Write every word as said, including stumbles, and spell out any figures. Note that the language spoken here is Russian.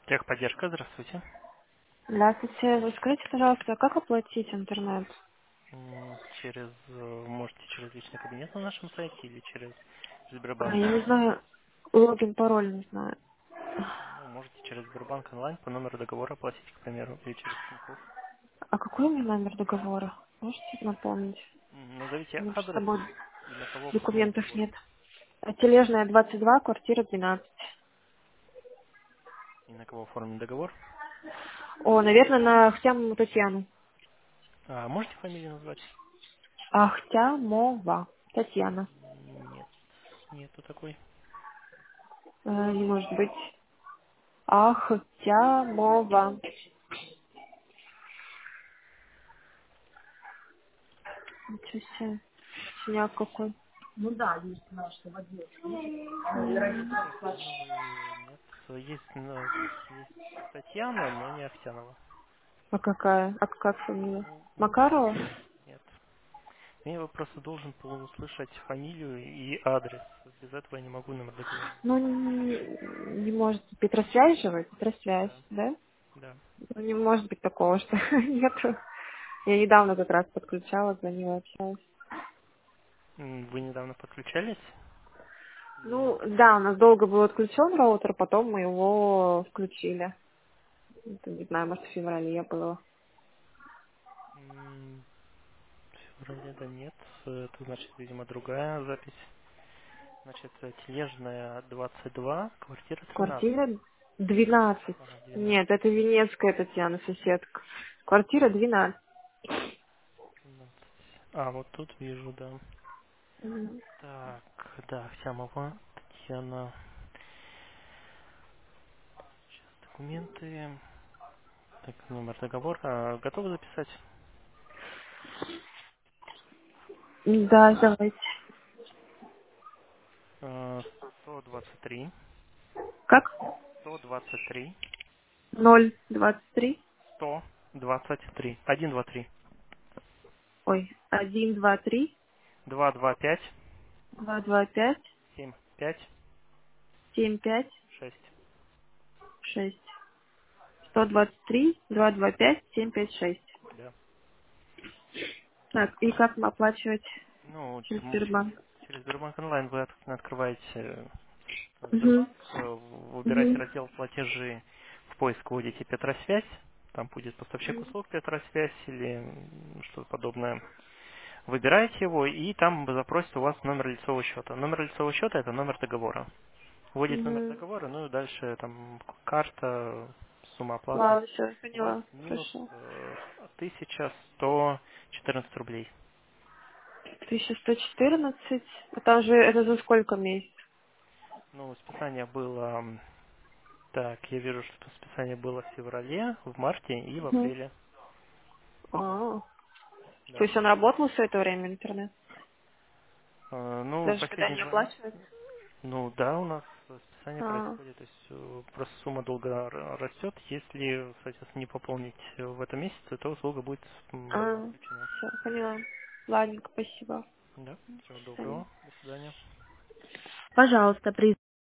Техподдержка, здравствуйте. Здравствуйте. Вы скажите, пожалуйста, как оплатить интернет? М, Через, э, можете через личный кабинет на нашем сайте или через А, Сбербанк я не онлайн. знаю, логин, пароль не знаю. Ну, можете через Сбербанк онлайн по номеру договора оплатить, к примеру, или через Тинькофф. А какой у меня номер договора? Можете напомнить? М, Назовите У меня с адрес собой и на кого оформлен документов договор. нет. А, Тележная, двадцать два, квартира двенадцать. И на кого оформлен договор. О, наверное, на Ахтямову Татьяну. А можете фамилию назвать? Ахтямова Татьяна. М, Нет, нету такой. Э, не может быть. Ахтямова. Ничего себе. Синяк какой. Ахтяновой нет. Есть, э, есть Татьяна, но не Ахтянова. А какая? А как фамилия? Ну, ну, Макарова? нет. Я его просто должен был услышать фамилию и адрес. Без этого я не могу номер договора Ну, назвать. не, не может Петросвязь же вы? Петросвязь, Да, да? да. Ну, не может быть такого, что нету. Я недавно как раз подключала, звонила, общалась. М, Вы недавно подключались? Или... Ну, да, у нас долго был отключен роутер, потом мы его включили. Это, не знаю, может, в феврале было. м, В феврале, да нет. Это значит, видимо, другая запись. Значит, э, Тележная двадцать два, квартира тринадцать. Квартира двенадцать. Ага, Нет, двенадцать. это Венецкая Татьяна, соседка. Квартира двенадцать. двенадцать. А, вот тут вижу, да. Мгм. Так, да, Ахтямова, Татьяна. Сейчас документы. Так, номер договора. Готовы записать? Да, давайте. Э, сто двадцать три. Как? сто двадцать три. Ноль двадцать три. сто двадцать три. один, два, три. Ой, один, два, три, два, два, пять. два, два, пять, семь, пять, семь, пять, шесть. шесть. Сто двадцать три, два, два, пять, семь, пять, шесть. Да. Так, и как мы оплачивать Ну, через м, через, Сбербанк? через Сбербанк онлайн вы от- открываете э, Угу. Сбербанк, э, выбираете Угу. раздел платежи, в поиск вводите Петросвязь, там будет поставщик услуг Петросвязь или м, что-то подобное. Выбираете его, и там запросит у вас номер лицевого счета. Номер лицевого счета– это номер договора. Вводите номер Угу. договора, ну и дальше там карта, сумма оплаты. Ладно, все, У вас поняла. минус Хорошо. э, тысяча сто четырнадцать рублей. тысяча сто четырнадцать. А там же это за сколько месяцев? Ну, списание было... м, Так, я вижу, что списание было в феврале, в марте и в Угу. апреле. Да, А, то да. есть он работал все это время, интернет? Э, Ну, Даже когда последний не звонок. оплачивается? Ну да, у нас списание А, происходит, то есть э, просто сумма долго р- растет. Если, соответственно, не пополнить э, в этом месяце, то услуга будет м, а, отключена. все, поняла. Ладненько, спасибо. Да, всего До свидания. доброго, до свидания. Пожалуйста, при